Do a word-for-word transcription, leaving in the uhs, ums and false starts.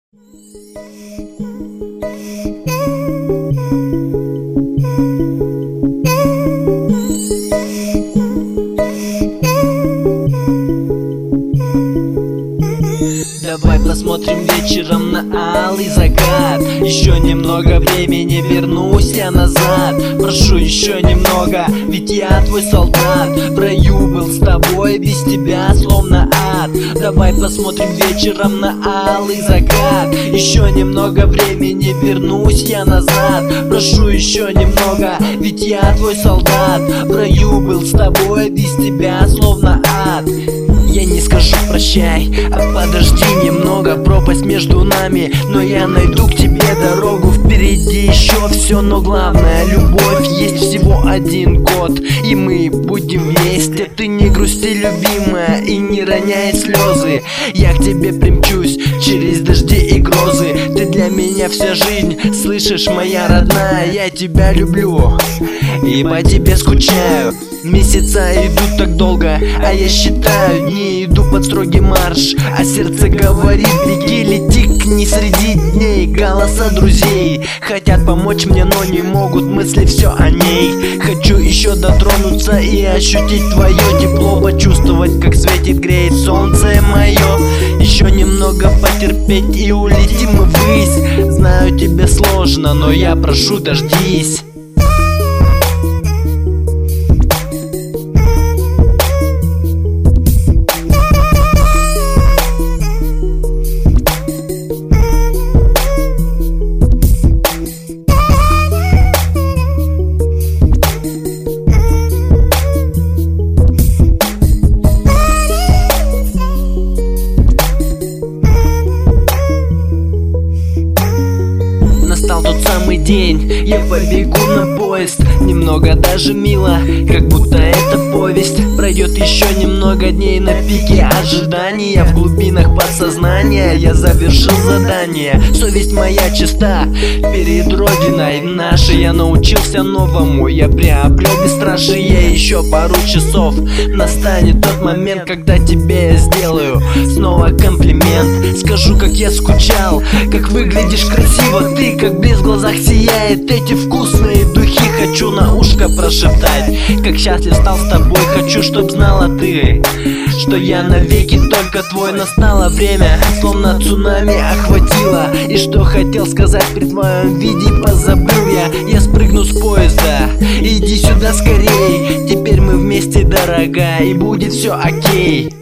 Давай посмотрим вечером на алый закат. Еще немного времени, вернусь я назад. Прошу еще немного, ведь я твой солдат. В раю был с тобой, без тебя словно ад. Давай посмотрим вечером на алый закат. Еще немного времени, вернусь я назад. Прошу еще немного, ведь я твой солдат. В раю был с тобой, без тебя словно ад. Я не скажу прощай, а подожди немного. Пропасть между нами, но я найду к тебе дорогу. Впереди еще все, но главное любовь. Есть всего один год, и мы будем вместе. Ты не грусти, любимая, и не роняй слезы. Я к тебе примчусь через дожди и грозы. Ты для меня вся жизнь, слышишь, моя родная. Я тебя люблю и по тебе скучаю. Месяца идут так долго, а я считаю дни, иду под строгий марш. А сердце говорит: беги, лети к ней среди дней. Голоса друзей хотят помочь мне, но не могут, мысли все о ней. Хочу еще дотронуться и ощутить твое тепло, почувствовать, как светит, греет солнце мое. Еще немного потерпеть и улетим мы ввысь. Знаю, тебе сложно, но я прошу, дождись. Настал тот самый день, я побегу на поезд. Немного даже мило, как будто это повесть. Пройдет еще немного дней на пике ожидания. В глубинах подсознания я завершил задание. Совесть моя чиста перед родиной нашей. Я научился новому, я приобрел бесстрашие. Еще пару часов, настанет тот момент, когда тебе я сделаю снова комплимент. Скажу, как я скучал, как выглядишь красиво ты, как блеск в глазах сияет. Эти вкусные духи хочу на ушко прошептать. Как счастлив стал с тобой, хочу, чтоб знала ты, что я навеки только твой. Настало время, словно цунами охватило. И что хотел сказать при твоем виде позабыл я. Я спрыгну с поезда, иди сюда скорей. Теперь мы вместе, дорогая, и будет все окей.